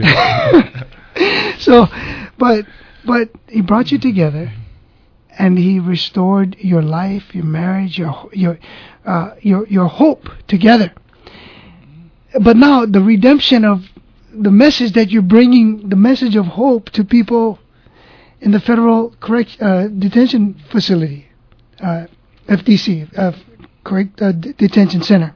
So, but but He brought you together, and He restored your life, your marriage, your your uh, your your hope together. But now the redemption of the message that you're bringing, the message of hope to people in the federal correct uh, detention facility, uh, F D C, uh, correct uh, d- detention center.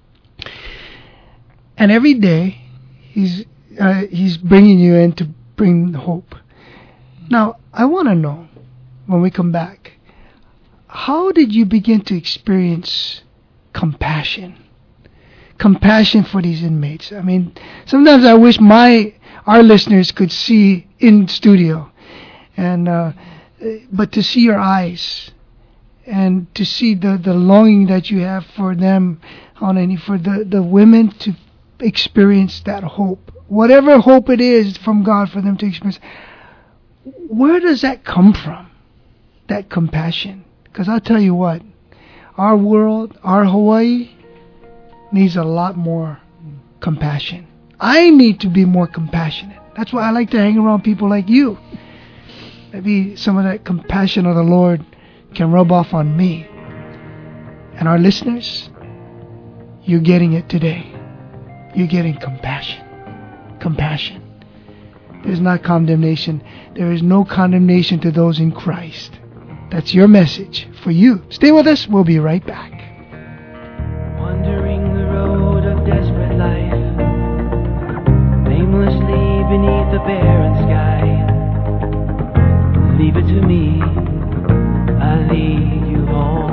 And every day, he's uh, he's bringing you in to bring hope. Now, I want to know, when we come back, how did you begin to experience compassion? compassion for these inmates. I mean, sometimes I wish my our listeners could see in studio, and uh, but to see your eyes and to see the, the longing that you have for them, Haunani, for the, the women to experience that hope, whatever hope it is from God for them to experience. Where does that come from? That compassion? Because I'll tell you what, our world, our Hawaii, needs a lot more compassion. I need to be more compassionate. That's why I like to hang around people like you. Maybe some of that compassion of the Lord can rub off on me. And our listeners, you're getting it today. You're getting compassion. Compassion. There's not condemnation. There is no condemnation to those in Christ. That's your message for you. Stay with us. We'll be right back. Wandering the road of desperate life, aimlessly beneath the barren sky. Leave it to me, I'll lead you home.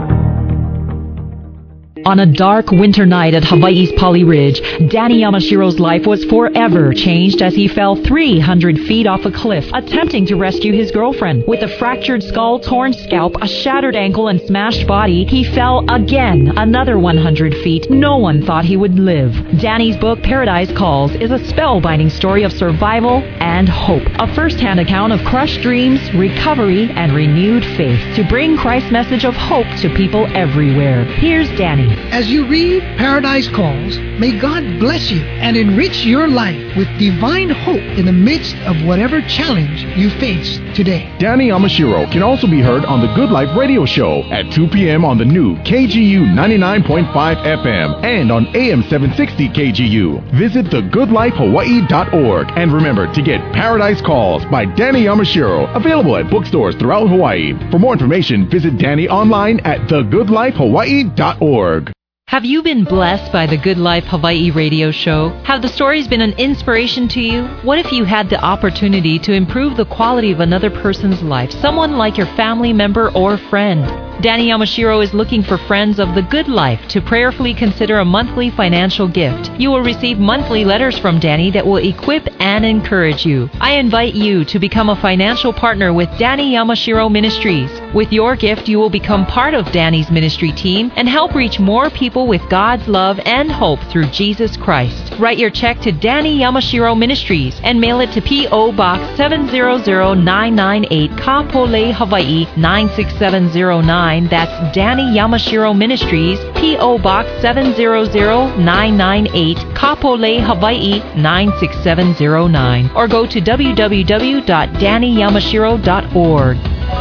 On a dark winter night at Hawaii's Pali Ridge, Danny Yamashiro's life was forever changed as he fell three hundred feet off a cliff, attempting to rescue his girlfriend. With a fractured skull, torn scalp, a shattered ankle, and smashed body, he fell again another one hundred feet. No one thought he would live. Danny's book, Paradise Calls, is a spellbinding story of survival and hope. A first-hand account of crushed dreams, recovery, and renewed faith to bring Christ's message of hope to people everywhere. Here's Danny. As you read Paradise Calls, may God bless you and enrich your life with divine hope in the midst of whatever challenge you face today. Danny Yamashiro can also be heard on the Good Life Radio Show at two p.m. on the new K G U ninety-nine point five F M and on A M seven sixty K G U. Visit the good life hawaii dot org and remember to get Paradise Calls by Danny Yamashiro, available at bookstores throughout Hawaii. For more information, visit Danny online at the good life hawaii dot org. Have you been blessed by the Good Life Hawaii radio show? Have the stories been an inspiration to you? What if you had the opportunity to improve the quality of another person's life, someone like your family member or friend? Danny Yamashiro is looking for friends of the good life to prayerfully consider a monthly financial gift. You will receive monthly letters from Danny that will equip and encourage you. I invite you to become a financial partner with Danny Yamashiro Ministries. With your gift, you will become part of Danny's ministry team and help reach more people with God's love and hope through Jesus Christ. Write your check to Danny Yamashiro Ministries and mail it to P O Box seven zero zero nine nine eight, Kapolei, Hawaii nine six seven zero nine. That's Danny Yamashiro Ministries, P O Box seven zero zero nine nine eight, Kapolei, Hawaii nine six seven zero nine. Or go to w w w dot danny yamashiro dot org.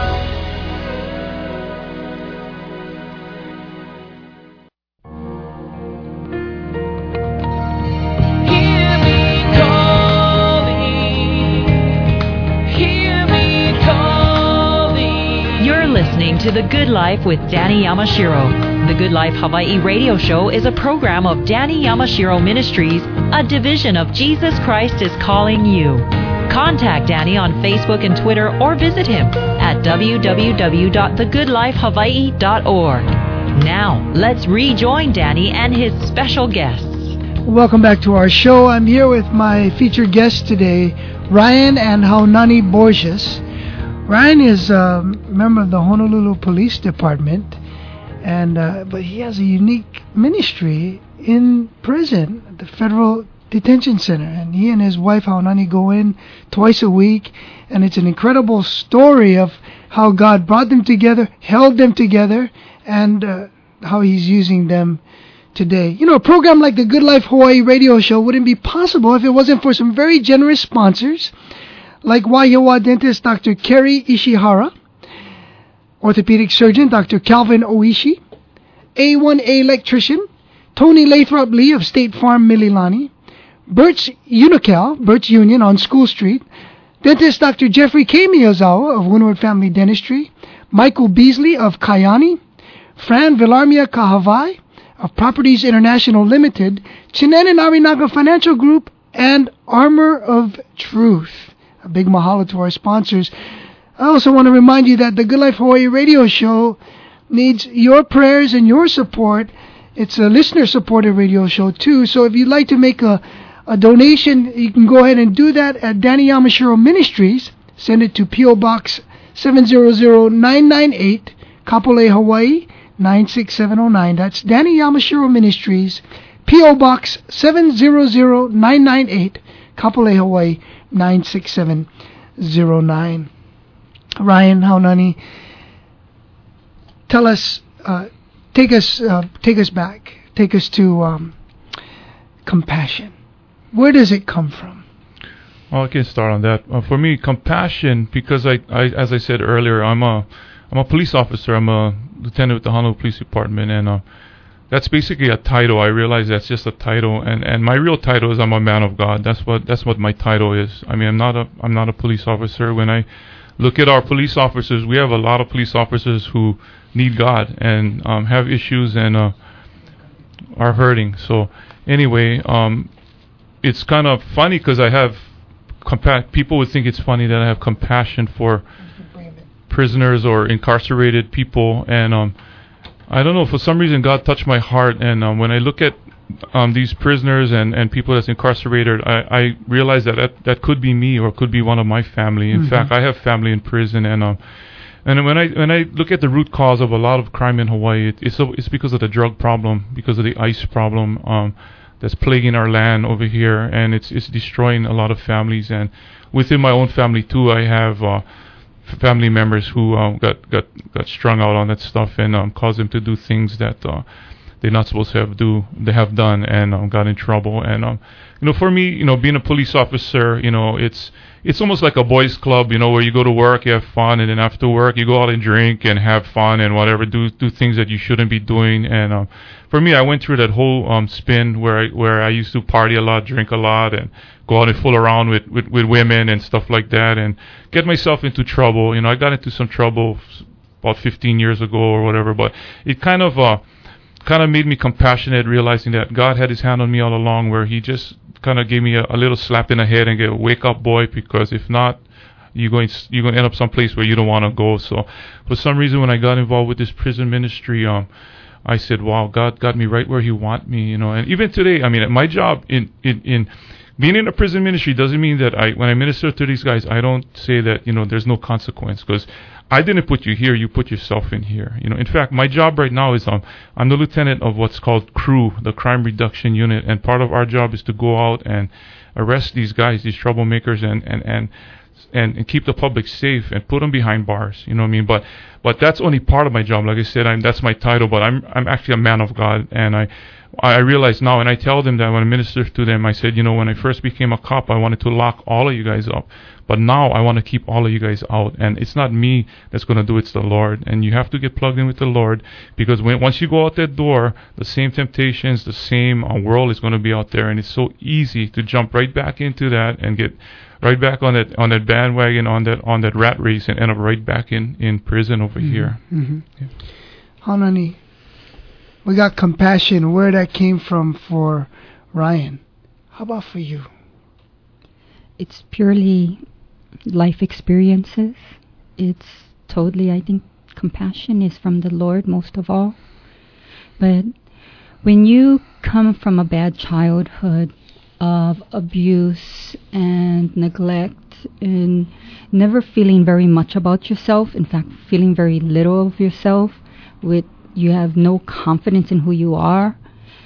To The Good Life with Danny Yamashiro. The Good Life Hawaii radio show is a program of Danny Yamashiro Ministries, a division of Jesus Christ is Calling You. Contact Danny on Facebook and Twitter or visit him at w w w dot the good life hawaii dot org. Now, let's rejoin Danny and his special guests. Welcome back to our show. I'm here with my featured guests today, Ryan and Haunani Borges. Ryan is a member of the Honolulu Police Department, and uh, but he has a unique ministry in prison at the Federal Detention Center. And he and his wife, Haunani, go in twice a week, and it's an incredible story of how God brought them together, held them together, and uh, how he's using them today. You know, a program like the Good Life Hawaii radio show wouldn't be possible if it wasn't for some very generous sponsors, like Waihewa dentist Doctor Kerry Ishihara, orthopedic surgeon Doctor Calvin Oishi, A one A electrician Tony Lathrop Lee of State Farm Mililani, Birch Unical, Birch Union on School Street, dentist Doctor Jeffrey K. Miyazawa of Windward Family Dentistry, Michael Beasley of Kayani, Fran Villarmia Kahavai of Properties International Limited, Chinen and Arinaga Financial Group, and Armor of Truth. A big mahalo to our sponsors. I also want to remind you that the Good Life Hawaii radio show needs your prayers and your support It's a listener-supported radio show, too. So if you'd like to make a, a donation, you can go ahead and do that at Danny Yamashiro Ministries. Send it to P O. Box seven zero zero nine nine eight, Kapolei, Hawaii, nine six seven zero nine. That's Danny Yamashiro Ministries, P O. Box seven zero zero nine nine eight, Kapolei, Hawaii, nine six seven zero nine. Ryan Haunani, tell us, uh, take us, uh, take us back, take us to um, compassion. Where does it come from? Well, I can start on that. Uh, for me, compassion, because I, I, as I said earlier, I'm a, I'm a police officer. I'm a lieutenant with the Honolulu Police Department, and uh, that's basically a title. I realize that's just a title, and, and my real title is I'm a man of God. That's what that's what my title is. I mean, I'm not a I'm not a police officer. When I look at our police officers, we have a lot of police officers who need God and um, have issues and uh, are hurting. So anyway, um, it's kind of funny because I have compa- people would think it's funny that I have compassion for prisoners or incarcerated people, and um, I don't know, for some reason God touched my heart, and um, when I look at um, these prisoners and, and people that's incarcerated, I, I realize that, that that could be me or could be one of my family. In mm-hmm. fact, I have family in prison, and um, and when I when I look at the root cause of a lot of crime in Hawaii, it, it's it's because of the drug problem, because of the ICE problem um, that's plaguing our land over here, and it's it's destroying a lot of families. And within my own family too, I have uh, family members who um, got got got strung out on that stuff and um, caused them to do things that uh, they're not supposed to have do they have done, and um, got in trouble. And um, you know, for me, you know, being a police officer, you know, it's it's almost like a boys' club, you know, where you go to work, you have fun, and then after work, you go out and drink and have fun and whatever, do do things that you shouldn't be doing. And um, for me, I went through that whole um, spin where I, where I used to party a lot, drink a lot, and go out and fool around with, with, with women and stuff like that, and get myself into trouble. You know, I got into some trouble about fifteen years ago or whatever, but it kind of uh, kind of made me compassionate, realizing that God had His hand on me all along, where He just kind of gave me a, a little slap in the head and get, wake up, boy, because if not, you're going you're going to end up someplace where you don't want to go. So, for some reason, when I got involved with this prison ministry, um, I said, wow, God got me right where He want me, you know. And even today, I mean, my job in in in being in a prison ministry doesn't mean that I, when I minister to these guys, I don't say that, you know, there's no consequence, because I didn't put you here, you put yourself in here. You know, in fact, my job right now is um, I'm the lieutenant of what's called CREW, the Crime Reduction Unit, and part of our job is to go out and arrest these guys, these troublemakers, and and and and, and keep the public safe and put them behind bars. You know what I mean? But but that's only part of my job. Like I said, I'm that's my title, but I'm I'm actually a man of God, and I. I realize now, and I tell them that when I minister to them, I said, you know, when I first became a cop, I wanted to lock all of you guys up. But now I want to keep all of you guys out. And it's not me that's going to do it, it's the Lord. And you have to get plugged in with the Lord, because when once you go out that door, the same temptations, the same uh, world is going to be out there. And it's so easy to jump right back into that and get right back on that on that bandwagon, on that on that rat race, and end up right back in, in prison over mm-hmm. here. Mm-hmm. Yeah. Haunani, we got compassion, where that came from for Ryan. How about for you? It's purely life experiences. It's totally, I think, compassion is from the Lord most of all. But when you come from a bad childhood of abuse and neglect and never feeling very much about yourself, in fact, feeling very little of yourself, with you have no confidence in who you are.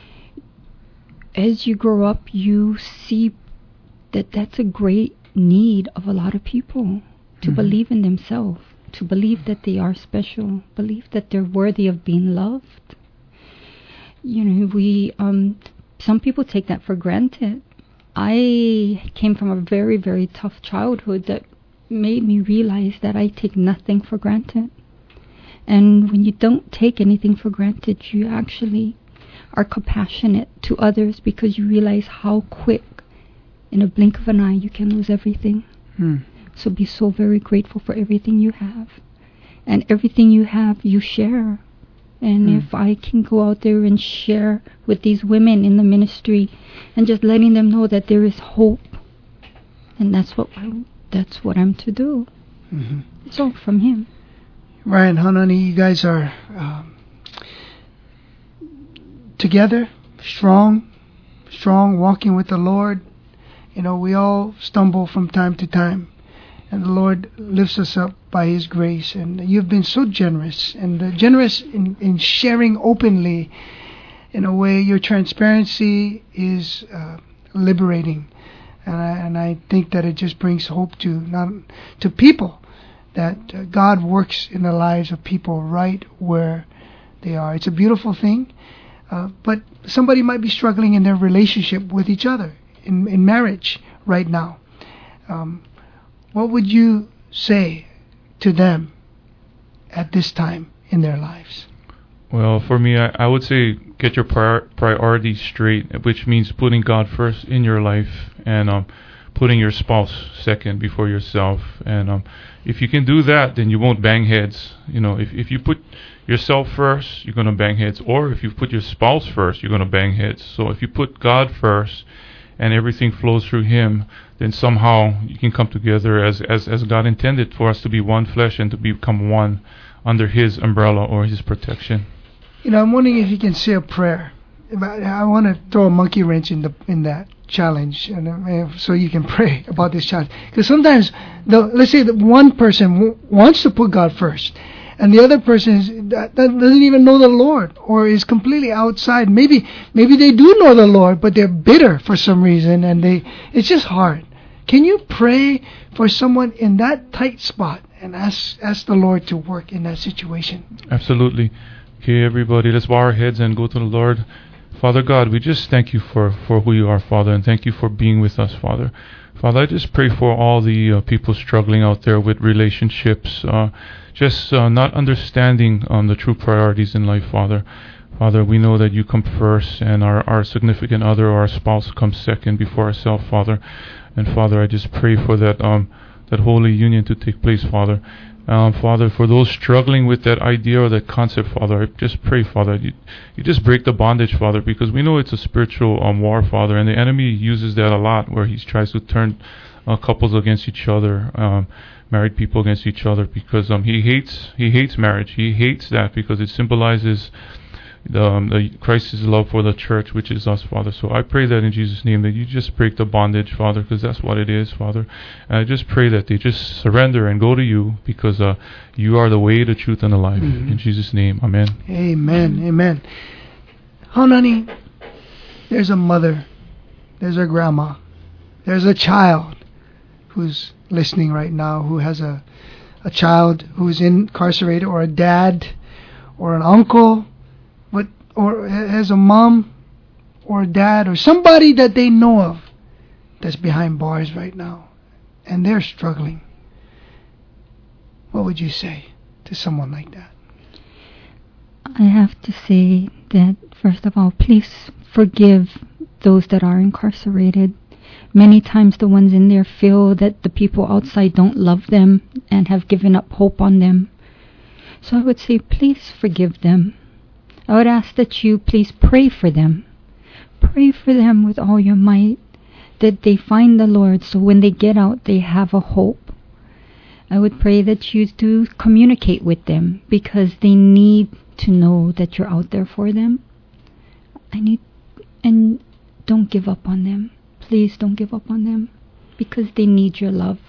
As you grow up, you see that that's a great need of a lot of people, to mm-hmm. believe in themselves, to believe that they are special, believe that they're worthy of being loved. You know, we, um, some people take that for granted. I came from a very, very tough childhood that made me realize that I take nothing for granted. And when you don't take anything for granted, you actually are compassionate to others, because you realize how quick, in a blink of an eye, you can lose everything. Hmm. So be so very grateful for everything you have. And everything you have, you share. And hmm. if I can go out there and share with these women in the ministry and just letting them know that there is hope, and that's what I, that's what I'm to do. Mm-hmm. It's all from Him. Ryan, Haunani, you guys are um, together, strong, strong, walking with the Lord. You know, we all stumble from time to time, and the Lord lifts us up by His grace. And you've been so generous, and uh, generous in, in sharing openly. In a way, your transparency is uh, liberating, and I, and I think that it just brings hope to not to people, that uh, God works in the lives of people right where they are. It's a beautiful thing, uh, but somebody might be struggling in their relationship with each other, in, in marriage right now. Um, what would you say to them at this time in their lives? Well, for me, I, I would say get your prior, priorities straight, which means putting God first in your life, and um, putting your spouse second before yourself. And um, if you can do that, then you won't bang heads. You know, if if you put yourself first, you're going to bang heads. Or if you put your spouse first, you're going to bang heads. So if you put God first and everything flows through Him, then somehow you can come together as, as, as God intended for us to be one flesh and to become one under His umbrella or His protection. You know, I'm wondering if you can say a prayer. I want to throw a monkey wrench in the in that challenge, and uh, so you can pray about this challenge. Because sometimes, the, let's say that one person w- wants to put God first, and the other person is, that, that doesn't even know the Lord, or is completely outside. Maybe maybe they do know the Lord, but they're bitter for some reason, and they it's just hard. Can you pray for someone in that tight spot and ask ask the Lord to work in that situation? Absolutely. Okay, everybody, let's bow our heads and go to the Lord. Father God, we just thank you for, for who you are, Father, and thank you for being with us, Father. Father, I just pray for all the uh, people struggling out there with relationships, uh, just uh, not understanding um, the true priorities in life, Father. Father, we know that you come first, and our, our significant other or our spouse comes second before ourselves, Father. And Father, I just pray for that um, that holy union to take place, Father. Um, Father, for those struggling with that idea or that concept, Father, I just pray, Father, you, you just break the bondage, Father, because we know it's a spiritual um, war, Father, and the enemy uses that a lot, where he tries to turn uh, couples against each other, um, married people against each other, because um, he hates he hates marriage. He hates that because it symbolizes the, um, the Christ's love for the church, which is us, Father. So I pray that in Jesus' name that you just break the bondage, Father, because that's what it is, Father. And I just pray that they just surrender and go to you, because uh, you are the way, the truth, and the life. Mm-hmm. In Jesus' name, amen. Amen, amen. Honani, there's a mother, there's a grandma, there's a child who's listening right now, who has a, a child who's incarcerated, or a dad, or an uncle, but or has a mom or a dad or somebody that they know of that's behind bars right now, and they're struggling. What would you say to someone like that? I have to say that, first of all, please forgive those that are incarcerated. Many times the ones in there feel that the people outside don't love them and have given up hope on them. So I would say, please forgive them. I would ask that you please pray for them. Pray for them with all your might, that they find the Lord, so when they get out, they have a hope. I would pray that you do communicate with them, because they need to know that you're out there for them. I need, and don't give up on them. Please don't give up on them, because they need your love.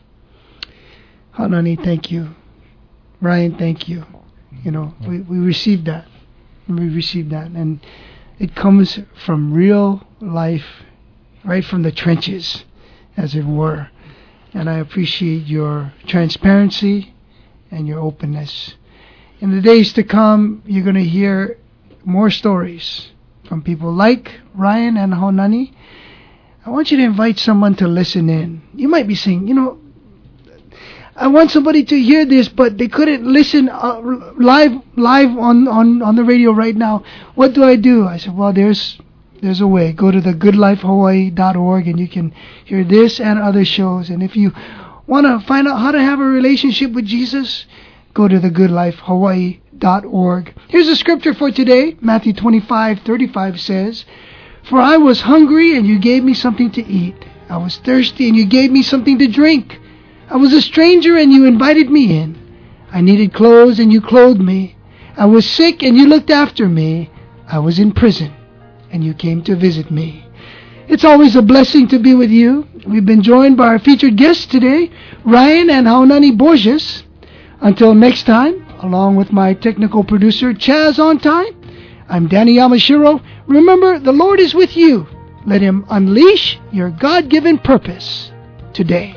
Hanani, thank you. Ryan, thank you. You know, we, we received that. We received that. And it comes from real life, right from the trenches, as it were. And I appreciate your transparency and your openness. In the days to come, you're going to hear more stories from people like Ryan and Honani. I want you to invite someone to listen in. You might be saying, you know, I want somebody to hear this, but they couldn't listen uh, live live on, on, on the radio right now. What do I do? I said, well, there's there's a way. Go to the good life hawaii dot org, and you can hear this and other shows. And if you want to find out how to have a relationship with Jesus, go to the good life hawaii dot org. Here's a scripture for today. Matthew twenty-five thirty-five says, "For I was hungry, and you gave me something to eat. I was thirsty, and you gave me something to drink. I was a stranger, and you invited me in. I needed clothes, and you clothed me. I was sick, and you looked after me. I was in prison, and you came to visit me. It's always a blessing to be with you. We've been joined by our featured guests today, Ryan and Haunani Borges. Until next time, along with my technical producer, Chaz On Time, I'm Danny Yamashiro. Remember, the Lord is with you. Let Him unleash your God-given purpose today.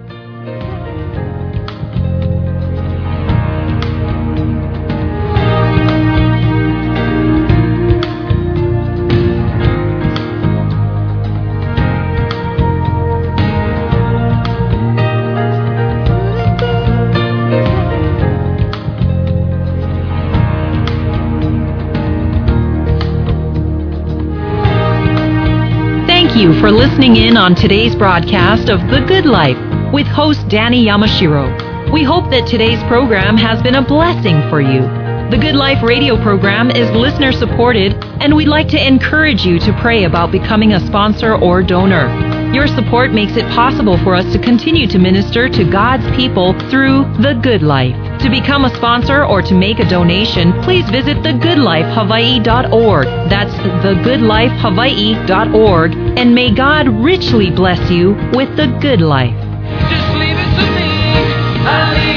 Thank you for listening in on today's broadcast of The Good Life with host Danny Yamashiro. We hope that today's program has been a blessing for you. The Good Life radio program is listener supported, and we'd like to encourage you to pray about becoming a sponsor or donor. Your support makes it possible for us to continue to minister to God's people through The Good Life. To become a sponsor or to make a donation, please visit the good life hawaii dot org. That's the good life hawaii dot org. And may God richly bless you with the good life. Just leave it to me. I leave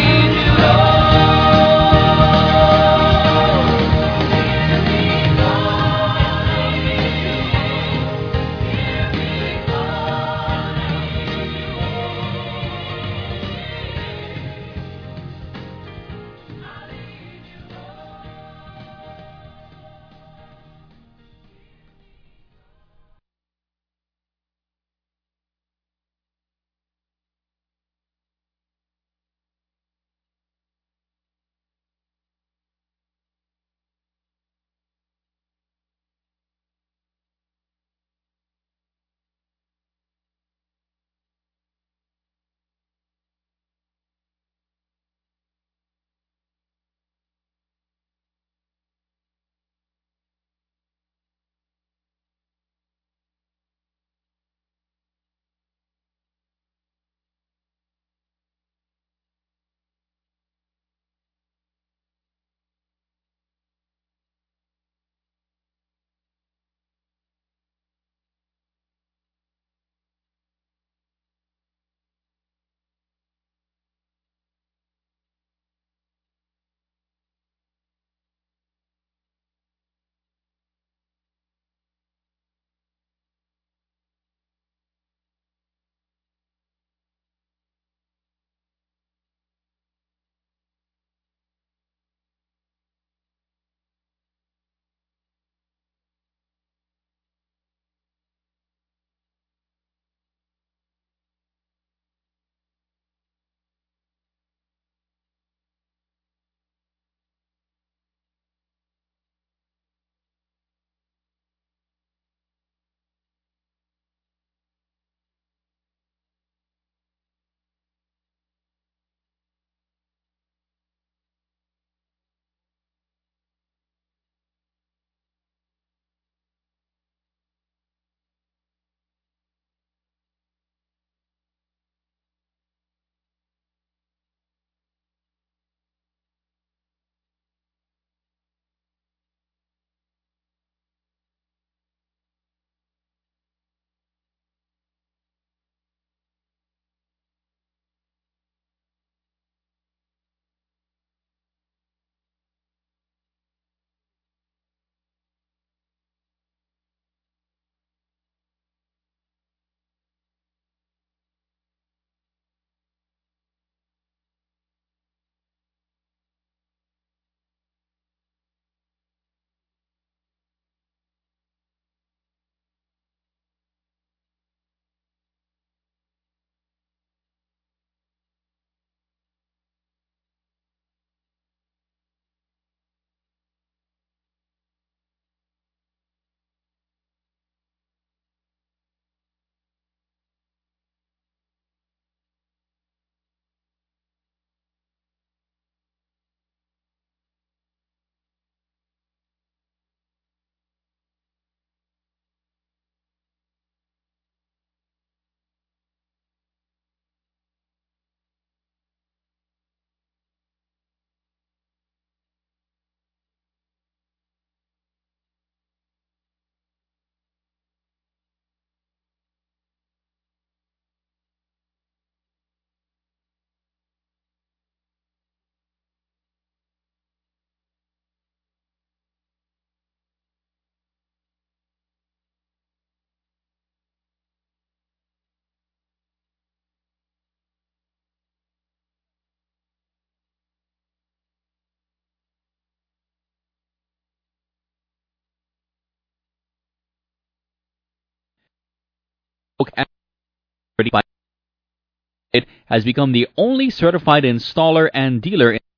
It has become the only certified installer and dealer in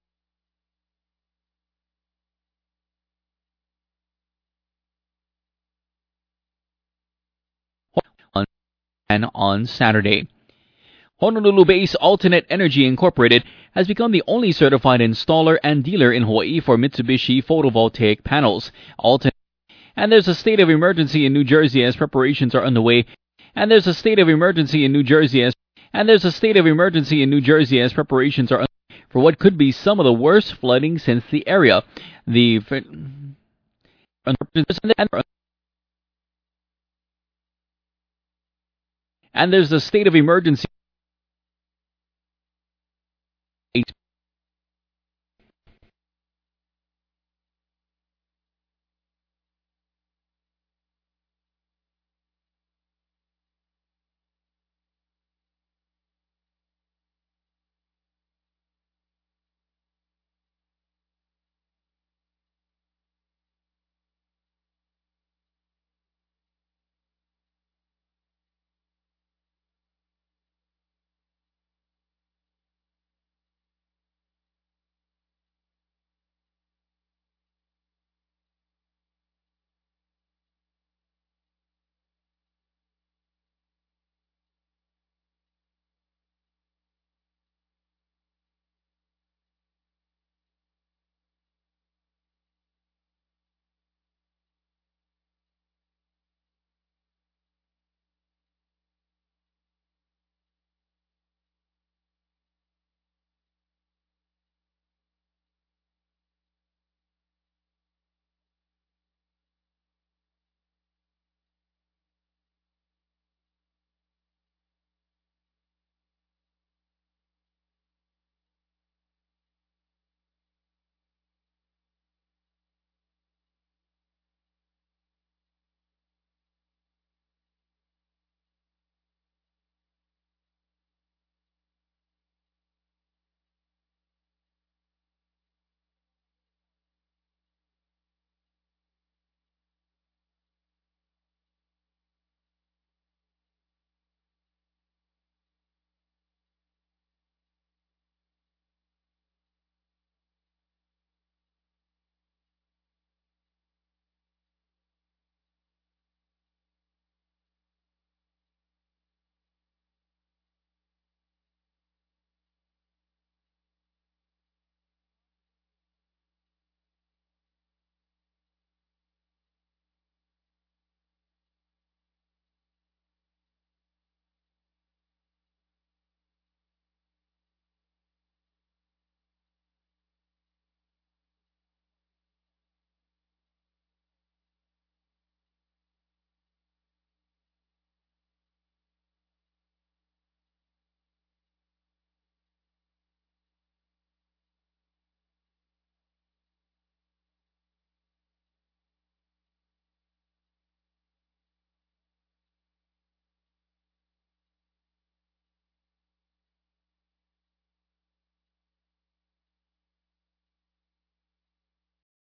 and on Saturday. Honolulu-based Alternate Energy Incorporated has become the only certified installer and dealer in Hawaii for Mitsubishi photovoltaic panels. Alternate and there's a state of emergency in New Jersey as preparations are underway. And there's a state of emergency in New Jersey as and there's a state of emergency in New Jersey as preparations are underway for what could be some of the worst flooding since the area. The and there's a state of emergency